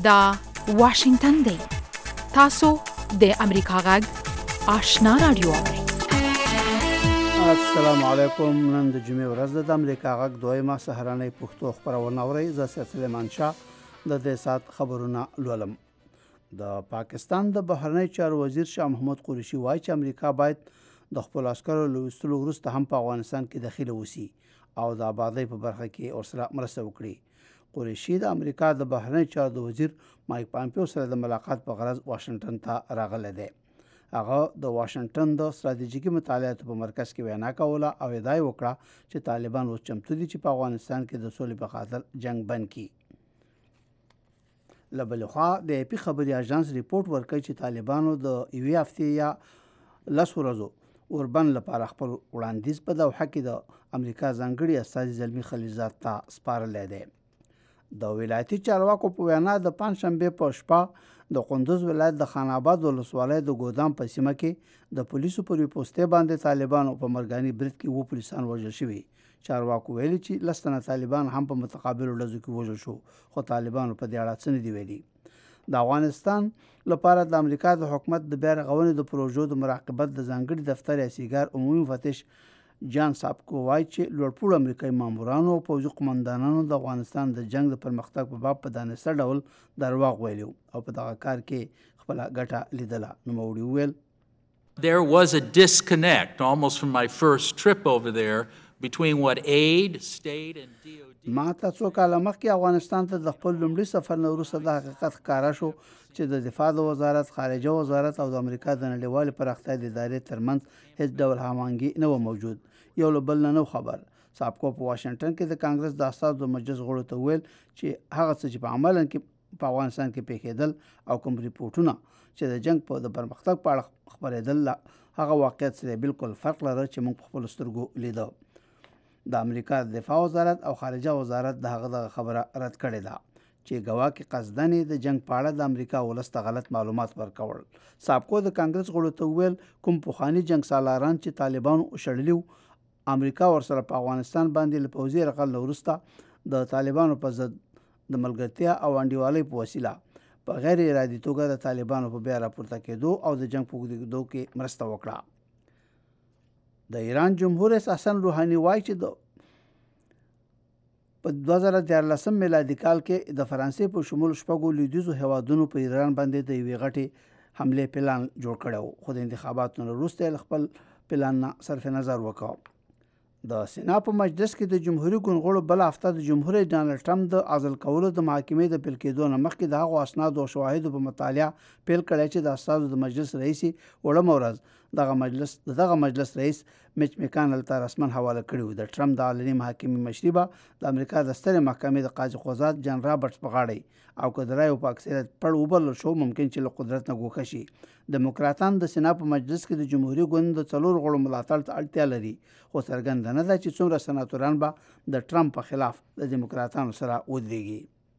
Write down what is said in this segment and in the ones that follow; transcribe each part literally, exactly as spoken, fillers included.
دا واشنگتن دی. تاسو د امریکا غږ آشنا رادیو. السلام علیکم. نن د جمعې ورځ ده. د امریکا غږ دویمه سهارنۍ پښتو خپرونه اورئ. زه سید سلیمان شاه د دې سات خبرونه لولم. د پاکستان د بهرنی چارو وزیر شاه محمود قریشي وایي چې امریکا باید د خپل عسکرو له ویستلو وروسته هم په افغانستان کې دخیله وسی او د آبادۍ په برخه کې ورسره مرسته وکړي. قریشي د امریکا د بهرنی چارو د وزیر مایک پامپیو سره د ملاقات په غرض واشنگټن ته راغلی دی. هغه د واشنگټن د ستراتیژیکي مطالعاتو په مرکز کې وینا کوله او ادعا وکړه چې طالبان اوس چمتو دي چې په افغانستان کې د سولې په خاطر جنگ بند کړي. له بلې خوا د ای پي خبري اژانس ریپورټ ورکوي چې طالبانو د یوې هفتې یا لس ورځو اوربند لپاره خپل وړاندیز په دوحه کې د امریکا ځانګړي استازي زلمي خلیلزاد ته سپارلی دی. د ولایتي چارواکو په وینا د پنجشنبې په شپه د کندوز ولایت د خان آباد ولسوالۍ د ګودام په سیمه کې د پولیسو پر یوې پوستې باندې طالبانو په مرګاني برید کې اووه پولیسان وژل شوي. چارواکو ویلي چې لس تنه طالبان هم په متقابلو ډزو کې وژل شو، خو طالبانو په دې اړه څه نه دي ویلي. د افغانستان لپاره د امریکا د حکومت د بیا رغونې د پروژو د مراقبت د ځانګړي دفتر اسیګار عمومي مفتش جان سابکو وایي چې لوړپوړو امریکایي مامورانو او پوځي قمندانانو د افغانستان د جنگ د پرمختګ په باب په دانسته ډول درواغ ویلي او په دغه کار کې خپله ګټه لیدله. نوموړي وویل There was a disconnect almost from my first trip over there between what aid, state and D O D. ما ته څو کاله مخکې افغانستان ته د خپل لومړي سفر نه وروسته د حقیقت ښکاره شو چې د دفاع د وزارت، خارجه وزارت او د امریکا د نړیوالې پراختیا د ادارې ترمنځ هیڅ ډول هماهنګي نه و موجود. یو له بل نه نه خبر. سابقو په واشنگټن کې د کانګرس د استازو د مجلس غړو ته ویل چې هغه څه چې په عملاً کې په افغانستان کې پیښېدل او کوم ریپورټونه چې د جنگ په د پرمختګ په اړه خپرېدل هغه واقعیت سره بالکل فرق لري چې موږ په خپلو سترګو لیده. د امریکا د دفاع وزارت او خارجه وزارت د هغه دغه خبره رد کړې ده چې ګواکې قصدن د جنگ په اړه د امریکا ولس ته غلط معلومات ورکول. سابقو د کانګرس غړو ته ویل کوم پخواني جنگ سالاران چې طالبانو شړلي امریکا ورسره په افغانستان باندې له پوځي یرغل وروسته د طالبانو په ضد د ملګرتیا او انډیوالۍ په وسیله په غیر ارادي توګه د طالبانو په بیا راپورته کېدو او د جنگ په اوږدېدو کې مرسته وکړه. د ایران جمهور رئیس حسن روحاني وایي چې د په دوه زره دیارلسم میلادي کال کې د فرانسې په شمول شپږو لویدیځو هیوادونو په ایران باندې د یوې غټې حملې پلان جوړ کړی و، خو د انتخاباتو نه وروسته یې خپل پلان نه صرف نظر وکړ. د سنا په مجلس کې د جمهوریت ګوند بل هفته د جمهور رئیس ډانلډ ټرمپ د عزل کولو د محاکمې د پیل کېدو نه مخکې د هغو اسنادو او شواهدو په مطالعه پیل کړی چې د استازو د مجلس رئیس وړمه ورځ دغه مجلس دغه مجلس رئیس میچ میکانل ته رسمن حواله کړی و. د ټرمپ د علني محاکمې مشري به د امریکا د سترې محکمې د قاضي قضات جان رابرټس په غاړه او که د رایو په اکثریت پړ وبلل شو ممکن چې له قدرت نه ګوښه شي. دموکراتان د سنا په مجلس کې د جمهوریت ګوند د څلور غړو ملاتړ ته اړتیا لري، خو څرګنده نه ده چې څومره سناتوران به د ټرمپ په خلاف د دموکراتانو سره ودرېږي.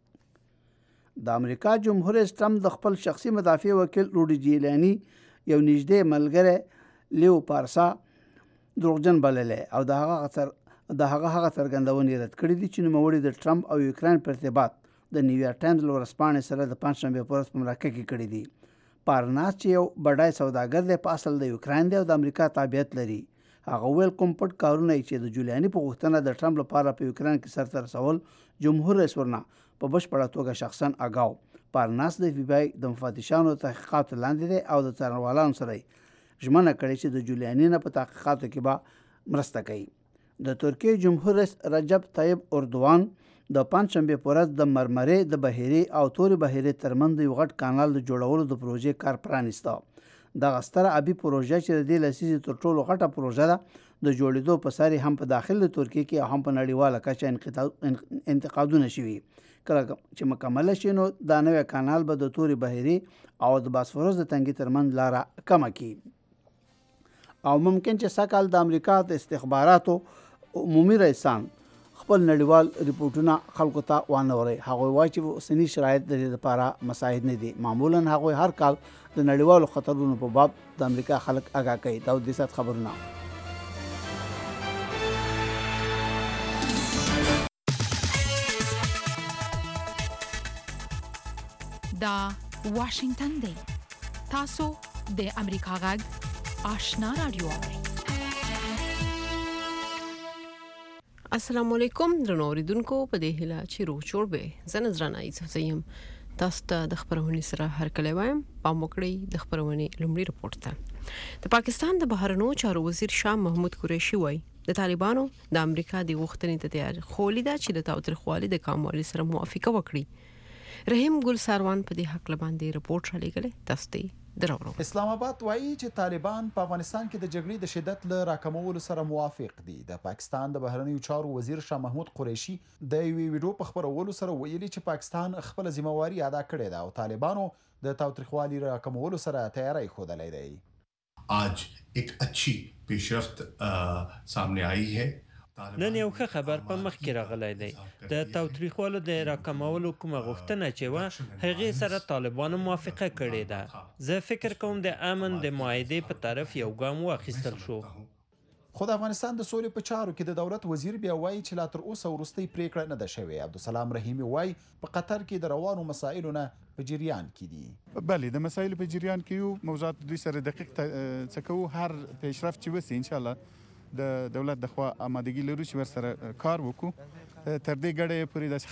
د امریکا جمهور رئیس ټرمپ د خپل شخصي مدافع وکیل روډي جیلاني یو نږدې ملګری لیو پارسا دروغجن بللی او د هغه د هغه هغه څرګندونې رد کړي دي چې نوموړي د ټرمپ او یوکراین په ارتباط د نیویارک ټایمز له ورځپاڼې سره د پنجشنبې په ورځ په مرکه کې کړي دي. پارناس چې یو بډای سوداګر دی په اصل د یوکراین دی او د امریکا تابعیت لري. هغه ویل کوم پټ کارونه چې د جولیاني په غوښتنه د ټرمپ لپاره په یوکراین کې سرته رسول جمهور رئیس ورنه په بشپړه توګه شخصا اګاو. پارناس د اف بی آی د مفتشانو تحقیقاتو لاندې دی او د څارنوالانو سره ژمنه کړې چې د جولیاني نه په تحقیقاتو کې به مرسته کوي. د ترکیې جمهور رئیس رجب طیب اردوان د پنجشنبې په ورځ د مرمرې د بحیرې او تورې بحیرې ترمنځ د یو غټ کانال د جوړولو د پروژې کار پرانیسته. دغه ستره ابي پروژه چې د دې لسیزې تر ټولو غټه پروژه ده د جوړېدو په سر هم په داخل د ترکیې کې او هم په نړیواله کچه انتقادونه شوي. کله چې مکمله شي نو دا نوی کانال به د تورې بحیرې او د باسفورس د تنګي ترمنځ لاره کمه کړي او ممکن چې سږکال د امریکا د استخباراتو عمومي رئیسان خپل نړیوال ریپورټونه خلکو ته وانوري. هغوی وایي چې اوسني شرایط د دې لپاره مساعد نه دي. معمولا هغوی هر کال د نړیوالو خطرونو په باب د امریکا خلک آګاه کوي. دا د سات خبرونه. دا واشنگتن دی تاسو د امریکا غږ آشنا رادیو اورئ. السلام علیکم درنو اوریدونکو، په دې هیله چې روغ جوړ به زه نظرانه ایزم تاسو ته د خبرونې سره هر کله وایم. پام وکړئ د خبرونې لومړی رپورت ته. د پاکستان د بهرنیو چارو وزیر شاه محمود قریشي وایي د طالبانو د امریکا د غوښتنې ته تیار خولي ده چې د تاوتریخوالي د کموالي سره موافقه وکړي. رحیم ګل ساروان په دې حق لباندې رپورت را لګلې. تاسو ته درورو. اسلام آباد وایي چې طالبان په افغانستان کې د جګړې د شدت له راکمولو سره موافق دي. د پاکستان د بهرنیو چارو وزیر شاه محمود قریشي د یوې ویډیو په خبرولو سره ویلي چې پاکستان خپل ذمہواری ادا کړې ده او طالبانو د تاوتریخوالي راکمولو سره تیاری ښودلې ده. आज एक अच्छी पेशरफ्त सामने आई है. نن یو ښه خبر په مخ کې راغلی دی. د تاوتریخوالو د راکمولو کومه غوښتنه چې وه هغې سره طالبانو موافقه کړې ده. زه فکر کوم د امن د معاهدې په طرف یو ګام واخیستل شو. خو د افغانستان د سولې په چارو کې د دولت وزیر بیا وایي چې لا تر اوسه وروستۍ پریکړه نه ده شوې. عبدالسلام رحیمي وایي په قطر کې د روانو مسایلو نه په جریان کې دي. بله د مسایلو په جریان کې یو موضوعات دوی سره دقیق څه کوو. هر پیشرفت چې وسي ان شاء الله د دولت د خوا آمادګي لرو چې ورسره کار وکړو. تر دې ګړې پورې د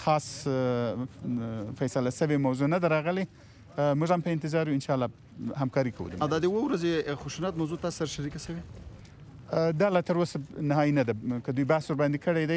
خاص فیصله سوي موضوع نه راغلي. موږ هم په انتظار یو ان شاء الله همکاري کوو. دا د یو ورځې خشونت موضوع تاسو سره شریکه شوې؟ دا لا تر اوسه نهایي نه ده. که دوی بحث ور باندې کړی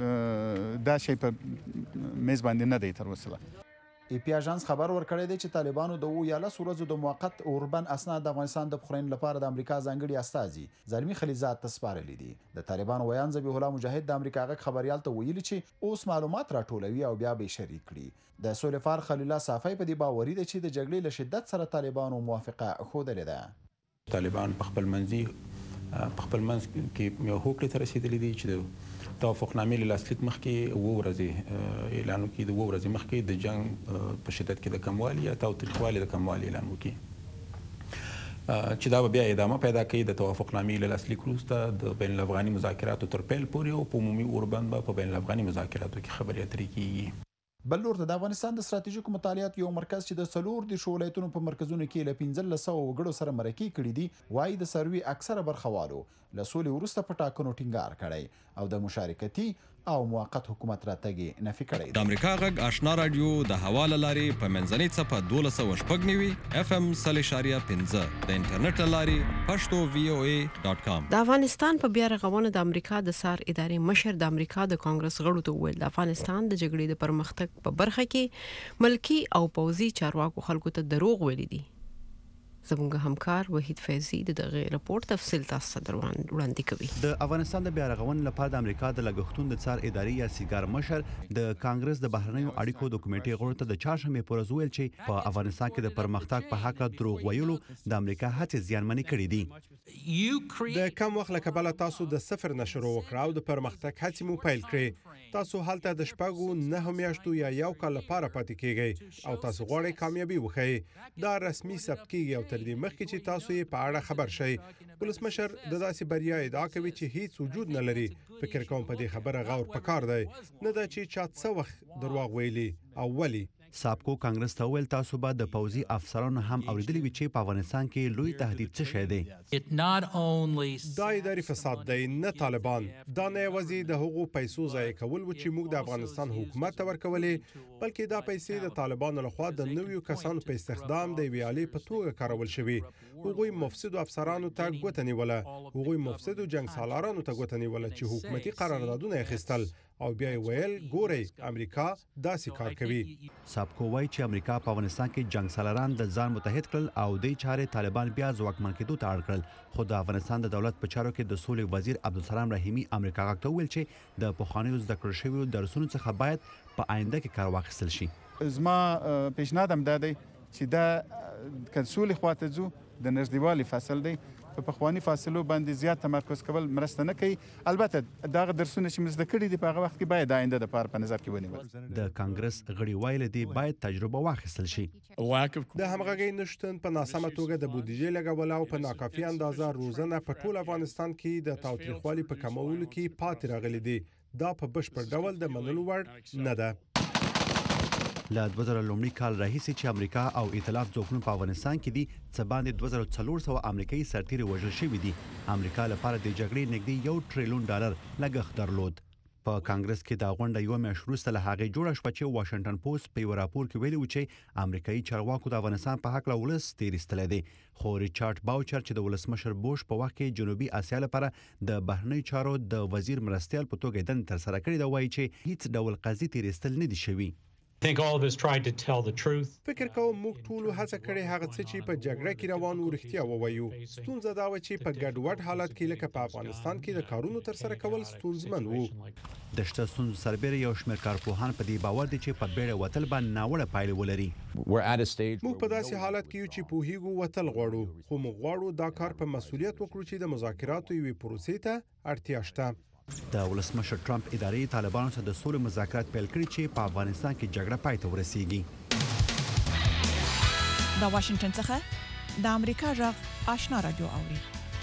دی دا شی په میز باندې نه دی تر اوسه. ای پی اژانس خبر ورکړی دی چې طالبانو د اویالس ورځو د موقت اوربن اسناد د افغانستان د پخوړین لپاره د امریکا ځانګړي استازي زلمی خلیزات ته سپارلي دي. د طالبانو ویان ذبیح الله مجاهد د امریکا غږ خبريال ته ویلي چې اوس معلومات راټولوي او بیا به شریک کړي. د سولفار خلیل الله صافی په دې باوري دی چې د جګړې له شدت سره طالبانو موافقه ښودلې ده. طالبان په خپل منځي په خپل منځ کې یو هوکړې ته رسیدلي دي چې د توافقنامې له لاسلیک مخکې اووه ورځې اعلان وکړي. د اووه ورځې مخکې د جنګ په شدت کې د کموالي یا تاوتریخوالي د کموالي اعلان وکړي چې دا به بیا ادامه پیدا کوي. د توافقنامې له لاسلیک وروسته د بین الافغاني مذاکراتو تر پیل پورې او په عمومي اوربند به په بین الافغاني مذاکراتو کې خبرې اترې کیږي. بل لور د افغانستان د ستراتیژیکو مطالعاتو یو مرکز چې د څلور د ولایتونو په مرکزونو کې له پنځلس سوه وګړو سره مرکې کړي دي وایي د سروي اکثره برخوالو له سولې وروسته په ټاکنو ټینګار کړی او د مشارکتي او موقت حکومت راتګ نفي کړی. د امریکا غږ آشنا رادیو د حواله لارې په منځنۍ څپه دولس سوه شپږ نوي اف ام سل اشاریه پنځه د انټرنیټ لارې پښتو وی او ای ډاټ کام. د افغانستان په بیا رغونه د امریکا د سار ادارې مشر د امریکا د کانګرس غړو ته وویل د افغانستان د جګړې د پرمختګ په برخه کې ملکی او پوځي چارواکو خلکو ته دروغ ویلي دي. زموږ همکار وحید فیضی د دغه رپورت تفصیل تاسو ته وړاندې کوي. د افغانستان د بیا رغونې لپاره د امریکا د لګښتونو د څار ادارې یا سیګار مشر د کانګرس د بهرنیو اړیکو د کمیټې غړو ته د چهارشنبې په ورځ ویل چې په افغانستان کې د پرمختګ په حق دروغ ویلو د امریکا هڅې زیانمنې کړې دي. د کم وخت له کبله تاسو د صفر نه شروع وکړه او د پرمختګ هڅې مو پیل کړې. تاسو هلته د شپږو نهو میاشتو یا یو کال لپاره پاتې کیږئ او تاسو غواړئ کامیابي وښیئ. دا رسمي ثبت کیږي او تر دې مخکې چې تاسو یې په اړه خبر شئ. ولسمشر د داسې بریا ادعا کوي چې هیڅ وجود نه لري. فکر کوم په دې خبره غور پکار دی نه دا چې چا څه وخت دروغ ویلي او ولی. سابقو کانګرس ته ویل تاسو به د پوځي افسرانو هم اوریدلی وي چې په افغانستان کې لوی تهدید څه شی دی. دا اداري فساد دی نه طالبان. دا نه یوازې د هغو پیسو ضایع کول و چې موږ د افغانستان حکومت ته ورکولې بلکې دا پیسې د طالبانو لخوا د نویو کسانو په استخدام د یوې آلې په توګه کارول شوي. هغوی مفسدو افسرانو ته ګوته نیوله. هغوی مفسدو جنګ سالارانو ته ګوته نیوله چې حکومتي قراردادونه یې اخیستل او بیا یې ویل ګورئ امریکا داسې کار کوي. سابقو وایي چې امریکا په افغانستان کې جنګ سالاران د ځان متحد کړل او دې چارې طالبان بیا ځواکمن کېدو ته اړ کړل. خو د افغانستان د دولت په چارو کې د سولې وزیر عبدالسلام رحیمي امریکا غږ ته وویل چې د پخوانیو زده کړل شویو درسونو څخه باید په آینده کې کار واخیستل شي. زما پیشنهاد هم دا دی چې دا که سولې خواته ځو د نږدېوالي فصل دی په پخواني فاصلو باندې زیات تمرکز کول مرسته نه کوي. البته دغه درسونه چې موږ زده کړي دي په هغه وخت کې باید د آینده دپاره په نظر کې ونیول. د کانګرس غړي ویلي دي باید تجربه واخیستل شي. د همغږۍ نشتون په ناسمه توګه د بودیجې لګول او په ناکافي اندازه روزنه په ټول افغانستان کې د تاوتریخوالي په کمولو کې پاتې راغلي دي. دا په بشپړ ډول د منلو وړ نه ده. له دوه زره لومړي کال راهیسې چې امریکا او ائتلاف ځواکونو په افغانستان کې دي څه باندې دوه زره څلور سوه امریکایي سرتیري وژل شوي دي. امریکا لپاره د جګړې نږدې یو ټریلیون ډالر لګښت درلود. په کانګرس کې دا غونډه یو میاشت وروسته له هغې جوړه شوه چې واشنګټن پوسټ په یو راپور کې ویلي و چې امریکایي چارواکو د افغانستان په هکله ولس تیر ایستلی دی. خو ریچارډ باوچر چې د ولسمشر بوش په وخت کې جنوبي اسیا لپاره د بهرنیو چارو د وزیر مرستیال په توګه دندې ترسره کړې ده، وایي چې هیڅ ډول قضیې تیر ایستل نه دي شوي. فکر کوم موږ ټول هڅه کړې هغه څه چې په جګړه کې روان و رښتیا ووایو. ستونزه دا و چې په ګډوډ حالت کې لکه په افغانستان کې د کارونو ترسره کول ستونزمن وو. د شته ستونزو سربېره یو شمېر کارپوهان په دې باور دي چې په بیړه وتل به ناوړه پایلې ولري. موږ په داسې حالت کې یو چې پوهیږو وتل غواړو، خو موږ غواړو دا کار په مسؤلیت وکړو چې د مذاکراتو یوې پروسې ته اړتیا شته. د ولسمشر ټرمپ ادارې طالبانو سره د سولې مذاکرات پیل کړي چې په افغانستان کې جګړه پای ته ورسیږي. د واشنگټن څخه د امریکا غږ آشنا رادیو اوري.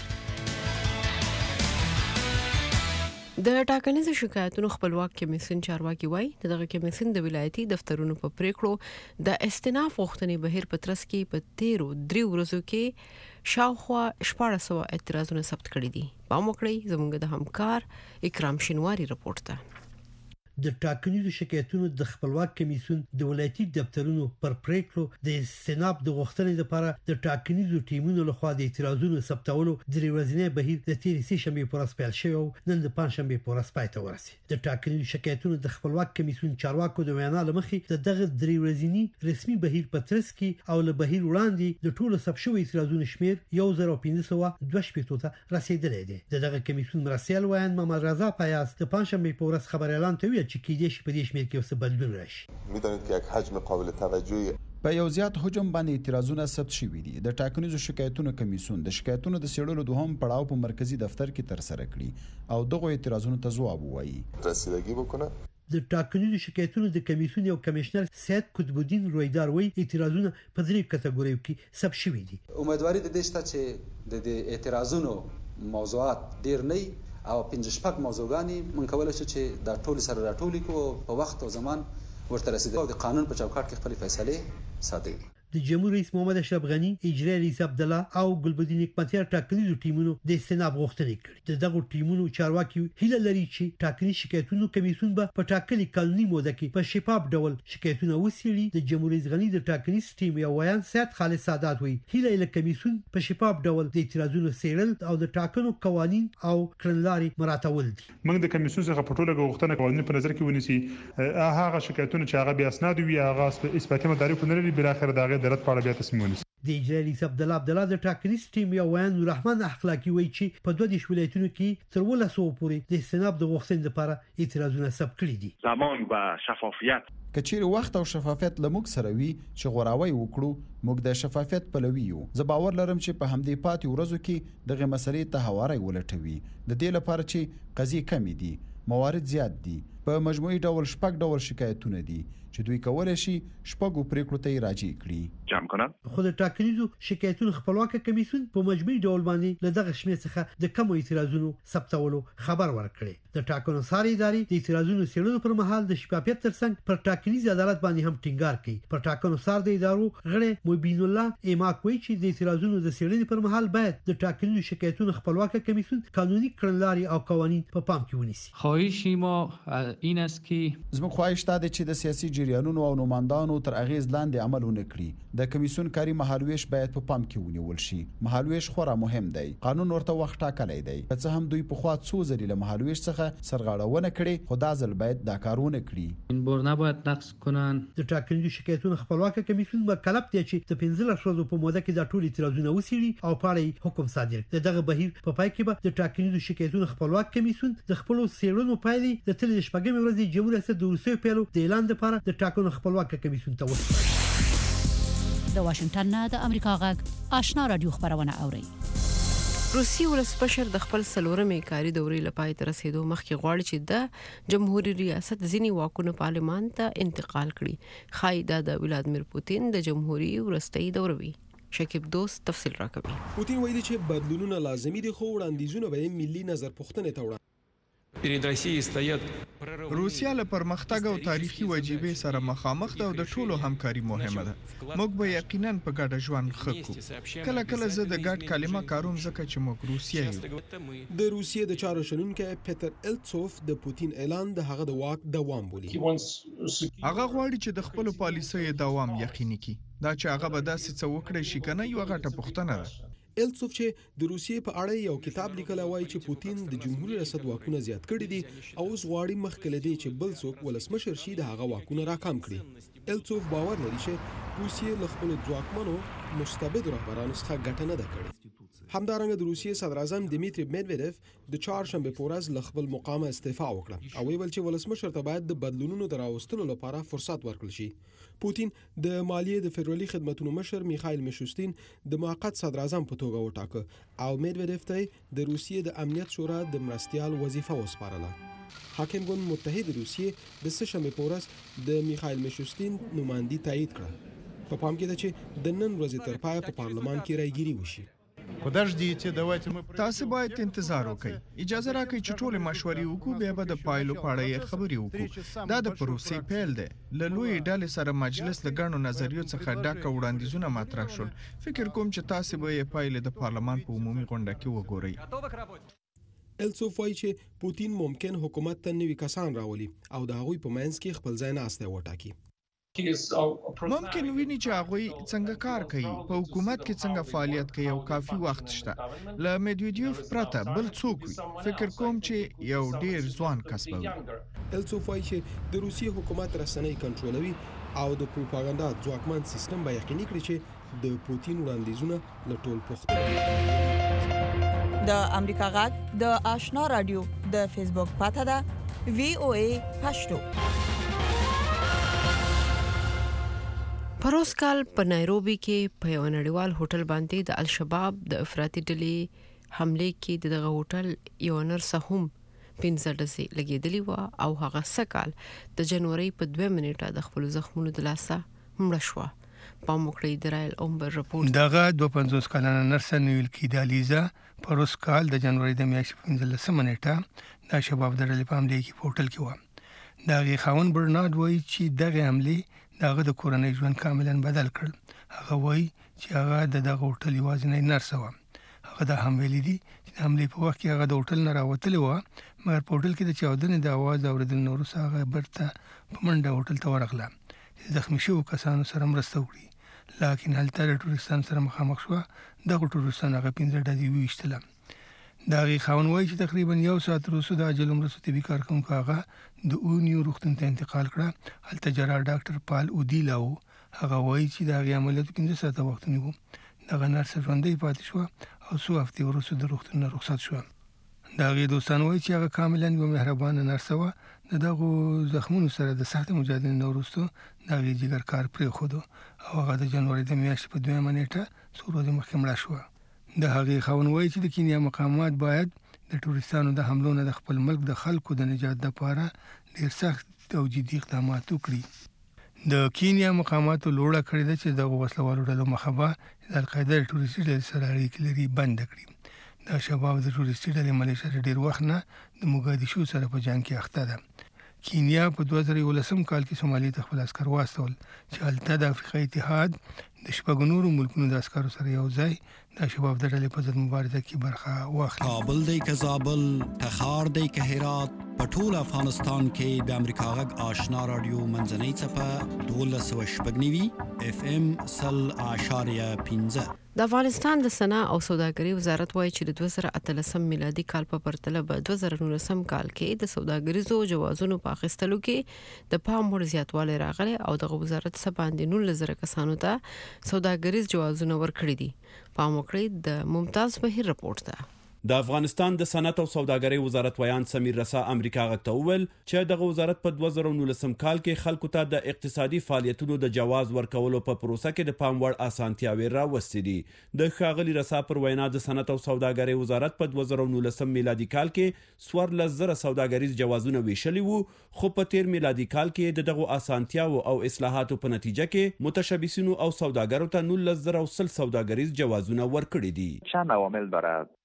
د ټاکنیزو شکایتونو خپلواک کمیسیون چارواکي وایي دغه کمیسیون د ولایتي دفترونو په پریکړو د استیناف غوښتنې بهیر په ترڅ کې په تیرو دریو ورځو کې شاوخوا شپږ سوه اعتراضونه ثبت کړي دي. پام وکړئ زموږ د همکار اکرام شینواری رپورټ ته. د ټاکنیزو شکایتونو د خپلواک کمیسیون د ولایتي دفترونو پر پریکړو د استیناف د غوښتنې لپاره د ټاکنیزو ټیمونو لخوا د اعتراضونو ثبتولو درې ورځې بهیر د تیرې سې شنبې پر ورځ پیل شوی او نن د پنځ شنبې پر ورځ پای ته ورسید. د ټاکنیزو شکایتونو د خپلواک کمیسیون چارواکو د وینا لمخې د دغه درې ورځې رسمي بهیر په ترڅ کې او له بهیر وړاندې د ټولو ثبت شوی اعتراضونو شمیر یو زر او پنځه سوه دوه شپېته ته رسیدلی دی. د دغه کمیسیون مرستیال وایي محمد رضا پیاز د پنځ شنبې پر ورځ خبر اعلان کوي چې کېدای شي په دې شمیر کې څه بدلون راشي. می‌دانید که یک حجم قابل توجهی په یو زیات حجم باندې اعتراضونه ثبت شوي دي. د ټاکنیزو شکایتونو کمیسیون د شکایتونو د څېړلو دوهم پړاو په مرکزی دفتر کې ترسره کړي او دغه اعتراضونو ته ځواب ووایي. رسیدگی بکنه. د ټاکنیزو شکایتونو د کمیسیون یو کمشنر سید قطب الدین رویدار وایي اعتراضونه په درې کټګوریو کې ثبت شوي دي. امیدواري د دې شته چې د اعتراضونو موضوعات ډیر نه او پنځه شپږ موضوعګانې من کولای شو چې دا ټول سره راټولې کو په وخت او زمان ورته رسیدو او د قانون په چوکاټ کې خپل فیصله صادق. د جمهور رئیس محمد اشرف غنی، اجرایي رئیس عبد الله او ګلبدین حکمتیار ټاکنیزو ټیمونو د استیناف غوښتنې کړې. د دغه ټیمونو چارواکي هیله لري چې ټاکنیز شکایتونو کمیسیون به په ټاکلي قانوني موده کې په شفاف ډول شکایتونه وڅېړي. د جمهور رئیس غنی د ټاکنیز ټیم یو ویان سید خالد سادات وایي هیله یې له کمیسیون په شفاف ډول د اعتراضونو څېړل او د ټاکنو قوانین او کړنلارې مراعاتول دي. موږ د کمیسیون څخه په ټوله غوښتنه قوانین په نظر کې ونیسي. هغه شکایتونه چې هغه بیا اسناد وي هغه اثباتي مدارک نه لري بل اخر دغه د رد په اړه بیا تصمیم ونیسي. د اجرایي رئیس عبد الله عبد الله د ټاکنیز ټیم یو ویان نور رحمان اخلاقی وایي چې په دوه دیش ولایتونو کې تر ولس پورې د استیناف د غوښتنې لپاره اعتراضونه ثبت کړي دي. زمان و شفافیت کچیر وخت او شفافیت لموږ سره وي چې غوراوي وکړو موږ د شفافیت پلوي یو. زه باور لرم چې په همدې پاتې ورځو کې دغه مسلې ته هواري ولټوي د دې لپاره چې قضیې کمې دي، موارد زیات دي، په مجموعي ډول شپږ ډول شکایتونه دي چې دوی کولای شي شپږو پریکړو ته راجع کړي جام کنه. خو د ټاکنیزو شکایتونو خپلواک کمیسیون په مجموعي ډول باندې له دغه شمېر څخه د کم اعتراضونو ثبتولو خبر ورکړي. د ټاکنو ساري ادارې د اعتراضونو څېړلو پر مهال د شفافیت ترڅنګ پر ټاکنیز عدالت باندې هم ټینګار کوي. پر ټاکنو سار د ادارو غړي مبین الله ایماک وایي چې د اعتراضونو د څېړنې پر مهال باید د ټاکنیزو شکایتونو خپلواک کمیسیون قانوني کړنلارې او قوانین په پام کې ونیسي. خواهش ما این است که زموږ خواهش دا ده چې د سیاسي جریانونو او نوماندانو تر اغیز لاندې عمل ونه کړي. د کمیسیون کاری مهالویش باید په پام کې ونیول شي. مهالویش خورا مهم دی. قانون ورته وخت ټاکلی دی. که څه هم دوی په خوا څو ځلې له مهالویش څخه سرغاړونه کړي خو دا ځل باید دا کارونه کړي. این بار نباید نقص کنن. د ټاکنیزو شکایتونو خپلواک کمیسیون مکلف دی چې د پنځلس ورځو په موده کې د ټول اعتراضونه وڅېړي او په اړه حکم صادر کړي. دغه بهیر په پای کې به د ټاکنیزو شکایتونو خپلواک کمیسیون د خپل څېړنو پایلې د تل شپږمې ورځې جمهور رئیس د روسیې پیلو د اعلان لپاره د ټاکنو خپلواک کمیسیون ته وسپاري. د واشنگټن نه د امریکا غږ آشنا رادیو خبرونه اوري. روسي ولسمشر د خپل سلورمې کاري دورې لپاره تر رسیدو مخکې غواړي چې د جمهوریت ریاست ځینی واکونه پارلمان ته انتقال کړي. خایدا د ولادمیر پوتین د جمهوریت ورستۍ دوروي. شکیب دوست تفصیل راکوي. پوتین وایي چې بدلونونه لازمي دي خو وړاندیزونه به ملي نظر پوښتنه ته وړاندې روسیا له پرمختګ او تاریخي وجیبې سره مخامخ ده او د ټولو همکاري مهمه ده. موږ به یقینا په ګډه ژوند ښه کله کله زه د ګډ کلمه کاروم ځکه چې موږ روسیا یو. د روسیې د چارو شنونکی پیټر التسوف د پوتین اعلان د هغه د واک دوام بولي. هغه غواړي چې د خپل پالیسۍ دوام یقیني کړي. دا چې هغه به داسې څه وکړي شي کنه یو غټه پوښتنه ده. التسوف چې د روسیې په اړه یو کتاب لیکلی وایي چې پوتین د جمهوریت ریاست واکونه زیات کړي دي او اوس غواړي مخکې له دې چې بل څوک ولسمشر شي د هغه واکونه راکم کړي. التسوف باور لري چې روسیې له خپلو ځواکمنو مستبد رهبرانو څخه ګټه نه ده کړې. همدارنګه د روسیې صدر اعظم دیمیتری میدویدف د چهارشنبې په ورځ له خپل مقامه استعفا وکړه او ویل چې ولسمشر ته باید د بدلونونو د راوستلو لپاره فرصت ورکړل شي. پوتین د مالیې د فدرالي خدمتونو مشر میخایل میشوستین د موقت صدر اعظم په توګه وټاکه او میدویدف ته د روسیې د امنیت شورا د مرستیال وظیفه وسپارله. حاکم ګوند متحد روسیې د سه شنبې په ورځ د میخایل میشوستین نمایندګي تایید کړه. په پام کې ده چې د نن ورځې تر پایه په پارلمان کې رایګیري وشي. تاسو باید انتظار وکړئ. اجازه راکړئ چې ټول مشورې وکړو بیا به د پایلو په اړه خبرې وکړو. دا د پروسې پیل دی. له لوی ډلې سره مجلس له ګڼو نظریو څخه ډک وړاندیزونه مطرح شول. فکر کوم چې تاسو به یې پایلې د پارلمان په عمومي غونډه کې وګورئ. التسوف وایي چې پوتین ممکن حکومت ته نوي کسان راولي او د هغوی په منځ کې خپل ځای ناستی وټاکي. ممکن ویني چې هغوی څنګه کار کوي، په حکومت کې څنګه فعالیت کوي او کافي وخت شته. له میدویدیوف پرته بل څوک وي فکر کوم چې یو ډیر ځوان کس به وي. التسوف وایي چې د روسیې حکومت رسنۍ کنټرولوي او د پروپاګاندا ځواکمن سیستم به یقیني کړي چې د پوتین وړاندیزونه له ټول پوښتنې. د امریکا غږ د آشنا رادیو د فیسبوک پاته ده وی او ای پښتو. پروس کال په نایروبي کې په یو نړیوال هوټل باندې د الشباب د افراطي ډلې حمله کې دغه هوټل یو نرسه هم پنځه ډزې لګېدلې و او هغه سکال د جنوري په دوه منټه د خپل زخمونو د لاسه مړه شو. په موکړې د رایل اومبر رپورت دغه دوه پنځوس کلنه نرسه نیول کیدالیزا پروس کال د جنوري د میاشتې پنځلسمه نیټه د شباب د ډلې په حمله کې په هوټل کې و. دغه خاون برنارد وایي چې دغه حمله دغه د کورنۍ ژوند کاملا بدل کړ. هغه وایي چې هغه د دغه هوټل یوازینی نرسه و. هغه دا هم ویلي دي چې د حملې په وخت کې هغه د هوټل نه راوتلی و، مګر په هوټل کې د چاودنې د اواز اورېدل نه وروسته هغه بیرته په منډه هوټل ته ورغله چې زخمي شوو کسانو سره مرسته وکړي. لاکن هلته د ټوریستانو سره مخامخ شوه. دغه ټوریستان هغه پنځه ډزې وویشتله. د هغې خاون وایي چې تقریبا یو ساعت وروسته د عاجل مرستو طبي کارکوونکو هغه د اونیو روغتون ته انتقال کړه. هلته جراح ډاکټر پال اودیلا و. هغه وایي چې د هغې عملیاتو پنځه ساعته وخت ونیو. دغه نرسه ژوندۍ پاتې شوه او څو هفتې وروسته د روغتون نه رخصت شوه. د هغې دوستان وایي چې هغه کاملا یوه مهربانه نرسه وه. د دغو زخمونو سره د سخت مجاهدینو نه وروسته د هغې جګر کار پرېښود او هغه د جنوري د میاشتې په دویمه نیټه څو ورځې مخکې مړه شوه. د هغې خاون وایي چې د کینیا مقامات باید د ټوریستانو د حملو نه د خپل ملک د خلکو د نجات لپاره ډېر سخت او جدي اقدامات وکړي. د کینیا مقاماتو لوړه کړې ده چې دغه وسلوالو ډلو مخه به د القاعده د ټوریستي ډلې سره اړیکې لري بنده کړي. د شباب د ټوریستي ډلې ملیشه ډېر وخت نه د موګادیشو سره په جنګ کې اخته ده. کینیا په دوه زره یولسم کال کې سومالي ته خپل عسکر واستول چې هلته د افریقا اتحاد د شپږ نورو ملکونو د عسکرو سره یو ځای د شباب د ډلې په ضد مبارزه کې برخه واخلي. کابل دی که زابل، تخار دی که هرات، په ټول افغانستان کې د امریکا غږ آشنا رادیو منځنۍ څپه دولس سوه شپږ نوي اف ام سل اعشاریه پنځه. د افغانستان د صنعت او سوداګرۍ وزارت وایي چې د دوه زره اتلسم میلادي کال په پرتله به دوه زره نولسم کال کې د سوداګریزو جوازونو په اخیستلو کې د پام وړ زیاتوالی راغلی او دغه وزارت څه باندې نولس زره کسانو ته سوداګریز جوازونه ورکړي دي. پام وکړئ د ممتاز بهیر رپورت ده. د افغانستان د صنعت او سوداګرۍ وزارت ویان سمیر رسا امریکا غږ ته وویل چې دغه وزارت په دوه زره نولسم کال کې خلکو ته د اقتصادي فعالیتونو د جواز ورکولو په پروسه کې د پام وړ اسانتیاوې راوستې دي. د ښاغلي رسا پر وینا د صنعت او سوداګرۍ وزارت په دوه زره نولسم میلادي کال کې څوارلس زره سوداګریز جوازونه ویشلي وو، خو په تیر میلادي کال کې د دغو اسانتیاو او اصلاحاتو په نتیجه کې متشبثینو او سوداګرو ته نولس زره او سل سوداګریز جوازونه ورکړي دي. چند عوامل داره.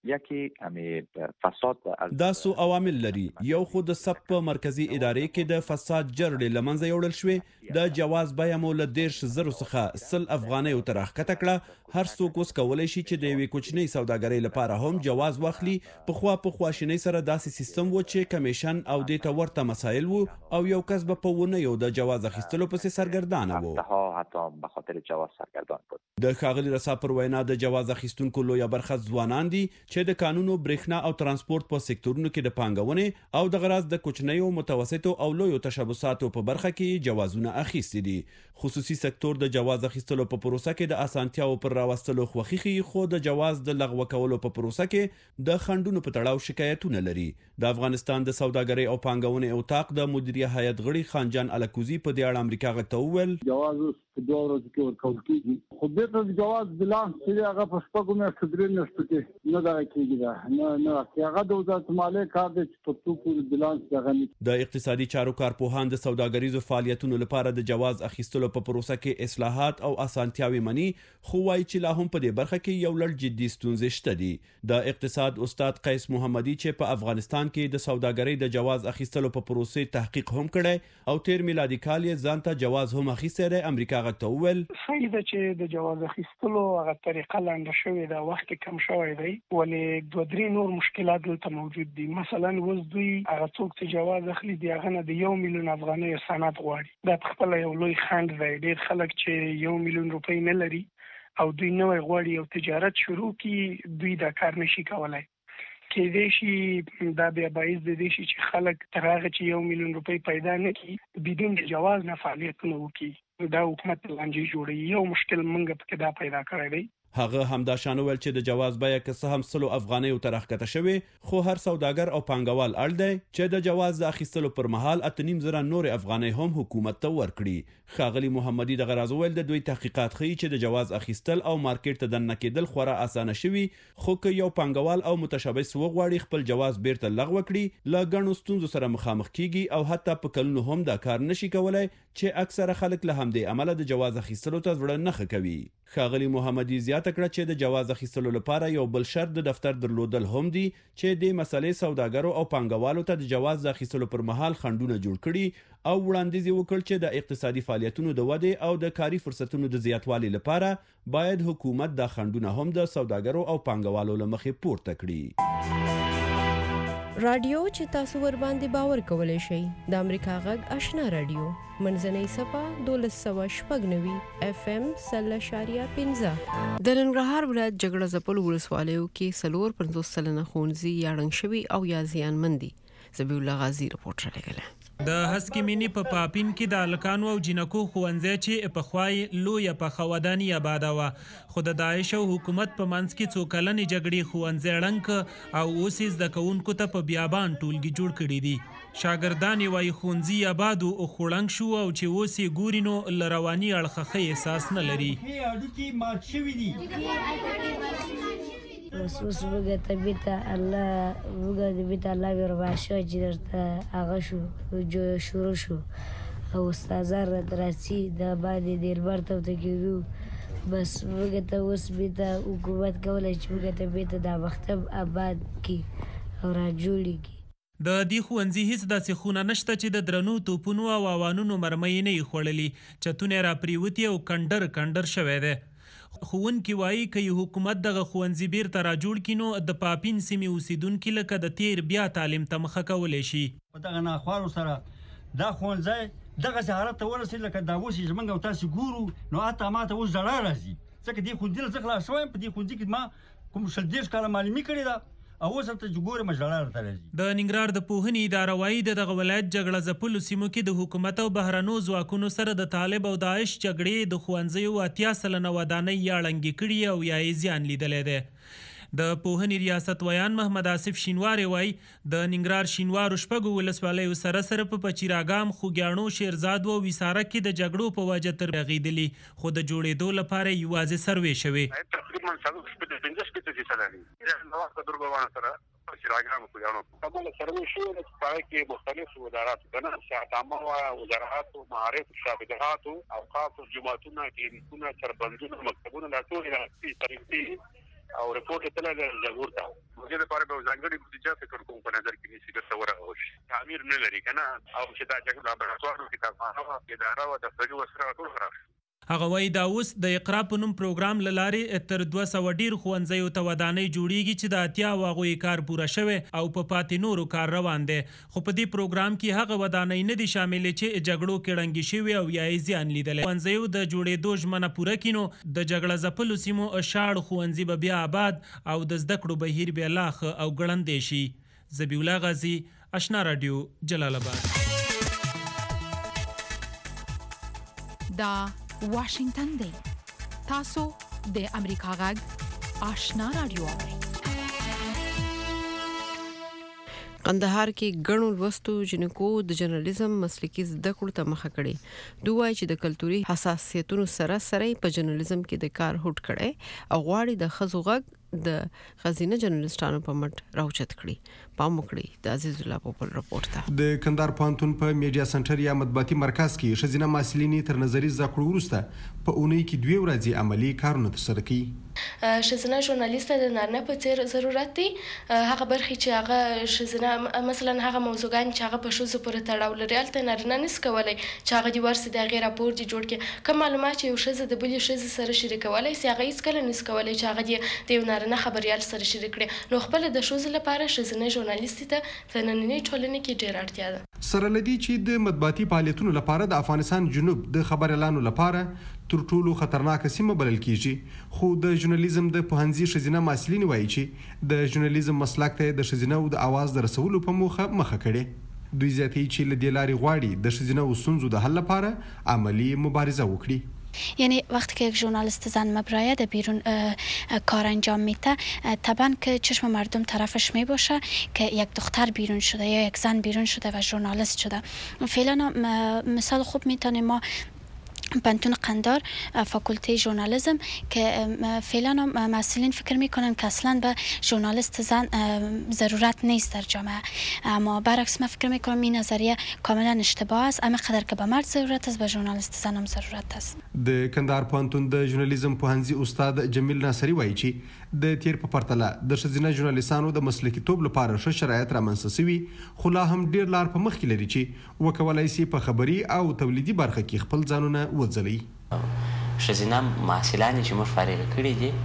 یکی همین فساد دا سو عوامل لري. یو خو د سب په مرکزی ادارې کې د فساد جرړې لمنځه یوړل شوې، د جواز بیه مو له دیرش زرو څخه سل افغانۍ تر راښکته کړه. هر څوک اوس کولی شي چې د یوې کوچنۍ سوداګرۍ لپاره هم جواز واخلي. پخوا په خواشینۍ سره داسې سیستم و چې کمیشن او دې ته ورته مسایل وو او یو کس به په ونیو د جواز اخیستلو پسې سرګردانه و. حتی به خاطر جواز سرګردان بود. د ښاغلي رسا پر وینا د جواز اخیستونکو لویه برخه ځوانان دي چې د قانونو، برېښنا او ترانسپورت په سکتورونو کې د پانګونې او د غراض د کوچنیو، متوسطو او لویو تشبثاتو په برخه کې جوازونه اخیستي دي. خصوصي سکتور د جواز اخیستلو په پروسه کې د اسانتیاو پر راوستلو خوښي ښيي، خو د جواز د لغوه کولو په پروسه کې د خنډونو په تړاو شکایتونه لري. د افغانستان د سوداګرۍ او پانګونې اوتاق د مدیریه هیئت غړي خانجان الکوزي په دې اړه امریکا غږ ته وویل جواز په دوه ورځو کې ورکول کېږي، خو بیرته د جواز بلانس چې هغه په شپږو میاشتو درې میاشتو کې نه دغه کېږي، دا نه نه هغه د وزارت مالیې کار دی چې تر څو پورې بلانس دغه نه. د اقتصادي چارو کارپوهان د سوداګریزو فعالیتونو لپاره د جواز اخیستلو په پروسه کې اصلاحات او اسانتیاوي مني، خو وايي چې لا هم په دې برخه کې یو لړ جدي ستونزې شته دي. د اقتصاد استاد قیس محمدي چې په افغانستان کې د سوداګرۍ د جواز اخیستلو په پروسې تحقیق هم کړی او تیر میلادي کال یې ځان ته جواز هم اخیستی دی، امریکا غږ ته وویل صحیح ده چې د جواز اخیستلو هغه طریقه لنډه شوې ده، وخت کم شوی دی، ولې دوه درې نور مشکلات دلته موجود دي. مثلا اوس دوی هغه څوک چې جواز اخلي د هغه نه د یو میلیون افغانۍ سند غواړي. دا په خپله یو لوی خنډ دی. ډېر خلک چې یو میلیون روپۍ نه لري او دوی نوی غواړي او تجارت شروع کړي، دوی دا کار نشي کولی. کېدای شي دا بیا باعث د دې شي چې خلک تر هغه چې یو میلیون روپۍ پیدا نه کړي بدون د جواز نه فعالیتونه وکړي. دا حکومت لانجې جوړوي. یو مشکل موږ پکې دا پیدا کړی دی. هغه همدا شان ویل چې د جواز بیه که څه هم سلو افغانۍ ته راښکته شوې، خو هر سوداګر او پانګوال اړ دی چې د جواز د اخیستلو پر مهال اته نیم زره نور افغانۍ هم حکومت ته ورکړي. ښاغلي محمدي دغه راز وویل د دوی تحقیقات ښیي چې د جواز اخیستل او مارکیټ ته دننه کېدل خورا اسانه شوي، خو که یو پانګوال او متشبث وغواړي خپل جواز بیرته لغوه کړي، له ګڼو ستونزو سره مخامخ کیږي او حتی په کلونو هم دا کار نشي کولی چې اکثره خلک له همدې امله د جواز اخیستلو ته زړه نه ښه کوي. ښاغلي محمدي زیاته کړه چې د جواز اخیستلو لپاره یو بل شرط د دفتر درلودل هم دي چې د مسلې سوداګرو او پانګوالو ته د جواز د اخیستلو پر مهال خنډونه جوړ کړي او وړاندیز وکړ چې د اقتصادي فعالیتونو د ودې او د کاري فرصتونو د زیاتوالي لپاره باید حکومت د خنډونه هم د سوداګرو او پانګوالو له مخې پورته کړي. رادیو چې تاسو ور باندې باور کولای شئ د امریکا غږ آشنا رادیو منځنۍ صفه دولس سوه شپږ نوي اف ام سل اشاریه پنځه. د ننګرهار ولایت جګړه ځپلو ولسوالیو کې څلور پنځوس سلنه ښوونځي یا ړنګ شوي او یا زیانمن دي. ذبیح الله غازی رپورټ راغلی. د هسکی مینی په پا پاپین کې د الکانو او جنکو ښوونځی چې په خوای لویه په وداني آباده وه، خو د داعش او حکومت په منځ کې څو کلنې جګړې ښوونځی ړنګ او اوس یې زده کوونکو ته په بیابان ټولګي جوړ کړي دي. شاګردان یې وایي ښوونځي آباد او خو ړنګ شو او چې اوس یې ګوري نو له رواني اړخه ښه احساس نه لري. اوس وګه طبيعت الله وګه طبيعت الله ورباشه چې درته هغه شو جو شروع شو او استادار دراسي د باندې دلبر ته کېدو بس وګه ته اوس بیت حکومت کولای چې وګه طبيعت د مکتب آباد کی او را جوړی کی. د دې ښوونځي هیڅ داسې خونه نشته چې د درنو توپونو او اوانونو مرمۍ نه یې خوړلي، چتونه را پریوتي او کندر کندر شوی دی. ښوونکي وایي که یې حکومت دغه ښوونځي بیرته را جوړ کړي نو د پاپین سیمې اوسیدونکي لکه د تیر بیا تعلیم ته مخه کولی شي. په دغه ناخوالو سره دا ښوونځی دغسې حالت ته ورسېد لکه دا اوس چې زموږ او تاسې ګورو نو حتی ما ته اوس ژړا راځي، ځکه دې ښوونځي نه زه خلاص شوی یم. په دې ښوونځي کې ما کوم شل دېرش کاله معلمي کړې ده او اوس هلته چې ګورم ژړا راته راځي. د ننګرهار د پوهنې اداره وایي د دغه ولایت جګړه ځپلو سیمو کې د حکومت او بهرنو ځواکونو سره د طالب او داعش جګړې د ښوونځیو اتیا سلنه ودانۍ یا ړنګې کړي او یا یې زیان لیدلی دی. د پوهنې ریاست ویان محمد آصف شینواری وایي د ننګرهار شینوارو شپږو ولسوالیو سره سره په پچیراګام، خوږیاڼو، شیرزاد او ویساره کې د جګړو په وجه تر رغېدلي، خو د جوړېدو لپاره یوازې سروې شوې. تقریبا څلور شپېته پنځه شپېته فیصده دي. نو وخت دربوانه سره پچیراګام، خوږیاڼو په بل سروې شوې ده چې په هغې کې مختلف وزارات کنه شاهنامه، وزارات، معارف، شاهدات، اوقاف، جوماتونه، کلینیکونه، چربندونه، مکتبونه، دا ټول راځي طریقې او رپورټ ته نه ضرور ده موږ لپاره به ځانګړي بودیجه فکر کوم په نظر کې نیسي چې څوره وشي تعمیر نه لري کنه او چې دا چې لابراتوار کې کارخانه اداره او دفتري وسره ټول راځي. هغه وایي دا اوس د اقرا په نوم پروګرام لارې تر دوه سوه ډیر ښوونځیو ته ودانۍ جوړیږي چې د اتیا واغوي کار پوره شوی او په پاتې نورو کار روان دی خو په دې پروګرام کې هغه ودانۍ نه دي شامل چې جګړو کې ړنګې شوي او یا یې زیان لیدلی ښوونځیو د جوړېدو ژمنه پوره کینو د جګړه ځپلو سیمو شاړ ښوونځي به بیا آباد او د زده کړو بهیر بیا لا ښه او ګړندی شي. ذبیح الله غازي، آشنا رادیو، جلال آباد. دا واشنگتن دی. تاسو د امریکا غږ آشنا رادیو اورئ. قندهار کې ګڼو لوستو جنکو د جرنالیزم مسلکي زده کړو ته مخه کړي. دوی وایي چې د کلتوري حساسیتونو سره سره په جرنالیزم کې د کار هوټ کړي او غواړي د ښځو غږ د خزینه جرنالستانو په مټ راوچت کړي. پام وکړئ د عزیز الله پوپل رپورټ ته. د کندهار پوهنتون په میډیا سنټر یا مطبوعاتي مرکز کې ښځینه محصلینې تر نظري زده کړو وروسته په اونۍ کې دوه ورځې عملی کارونه ترسره کوي. ښځینه ژورنالیست د نارینه په څیر ضرورت دی. هغه برخې چې هغه ښځینه مثلا هغه موضوعګان چې هغه په ښځو پورې تړاو لري هلته نارینه نشي کولی چې هغه د ورسې د هغې راپور دې جوړ کړي. کوم معلومات چې یو ښځه د بلې ښځې سره شریکولی سي هغه هېڅکله نشي کولی چې هغه د یو نارینه خبریال سره شریک کړي. نو خپله د ښځو لپاره ښځینه ژورنالیستي ته د نننۍ ټولنې کې ډېره اړتیا ده. سره له دې چې د مطبوعاتي فعالیتونو لپاره د افغانستان جنوب د خبریالانو لپاره تر ټولو خطرناکه سیمه بلل کیږي خو د ژورنالیزم د پوهنځي ښځینه محصلینې وایي چې د ژورنالیزم مسلک ته د ښځینه د اواز د رسولو په موخه مخه کړي. دوی زیاتوي چې له دې لارې غواړي د ښځینه ستونزو د حل لپاره عملی مبارزه وکړي. یعنی وقتی که یک ژورنالیست زن مبرایه در بیرون کار انجام میده طبعا که چشم مردم طرفش می باشه که یک دختر بیرون شده یا یک زن بیرون شده و ژورنالیست شده. فعلا مثال خوب میتونیم ما پانتون قندار فاکولته ژورنالیسم که فعلا مسئولین فکر میکنن که اصلا به ژورنالیست زن ضرورت نیست در جامعه، اما برعکس من فکر میکنم این نظریه کاملا اشتباه است. اما قدر که به مرد ضرورت است به ژورنالیست زن هم ضرورت است. د کندهار پوهنتون د ژورنالیزم پوهنځي استاد جمیل ناصری وایي چې د تیر په پرتله د ښځینه ژورنالیستانو د مسلکي توب لپاره ښه شرایط رامنځته شوي خو لا هم ډیر لار په مخ کې لري چې وکولای شي په خبري او تولیدي برخه کې خپل ځانونه وځلي. ښځینه محصلان چې موږ فارغ کړي دي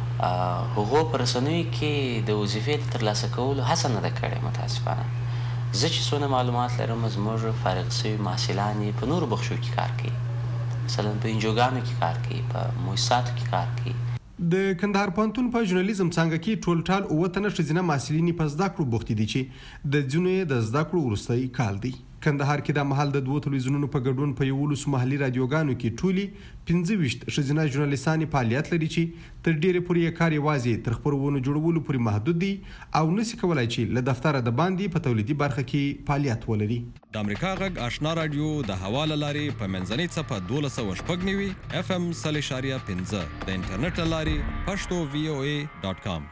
هغو په رسنیو کې د وظیفې ترلاسه کولو هڅه نه ده کړې. متاسفانه زه چې څونه معلومات لرم زموږ فارغ شوي محصلان په نورو بخشو کې کار کوي، مثلا په انجوګانو کې کار کوي، په مؤسساتو کې کار کوي. د کندهار پوهنتون په ژورنالیزم څانګه کې ټول ټال اووه تنه ښځینه محصلینې په زده کړو بوختې دي چې د ځینو یې د زده کړو وروستی کال دی. کندهار کې د مهال د دوو تلویزیونونو په ګډون په یولسو محلي رادیوګانو کې ټولې پنځه ویشت ښځینه ژورنالیستانې فعالیت لري چې تر ډېرې پورې یې کار یوازې تر خپرونو جوړولو پورې محدود دی او نشي کولای چې له دفتره د باندې په تولیدي برخه کې فعالیت ولري. د امریکا غږ آشنا رادیو د حواله لارې په منځنۍ څپه دولس سوه شپږ نوي اف ام سل اشاریه پنځه د انټرنیټ له لارې پښتو وی او ای ډاټ کام.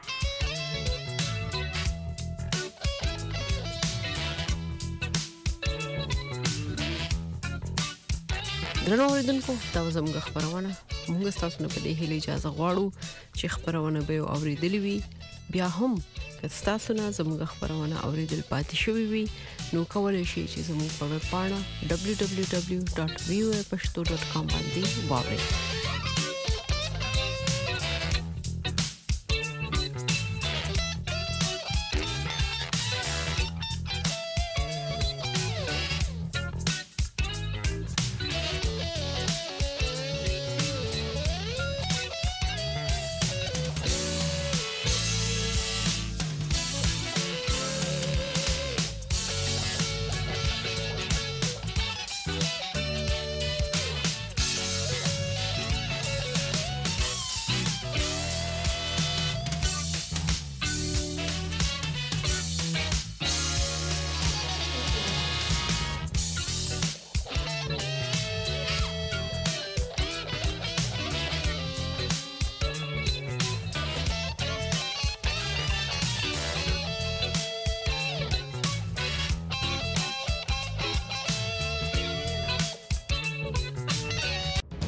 درنو اوریدونکو دا زموږ خبرونه موږ تاسو نه په دې هیله اجازه غواړو چې خبرونه به اوریدلې وي. بیا هم که تاسو نه زموږ خبرونه اوریدل پاتې شوي وي نو کولای شئ چې زموږ په ویب پاڼه دبلیو دبلیو دبلیو ډاټ وی او ای پښتو ډاټ کام باندې واورئ.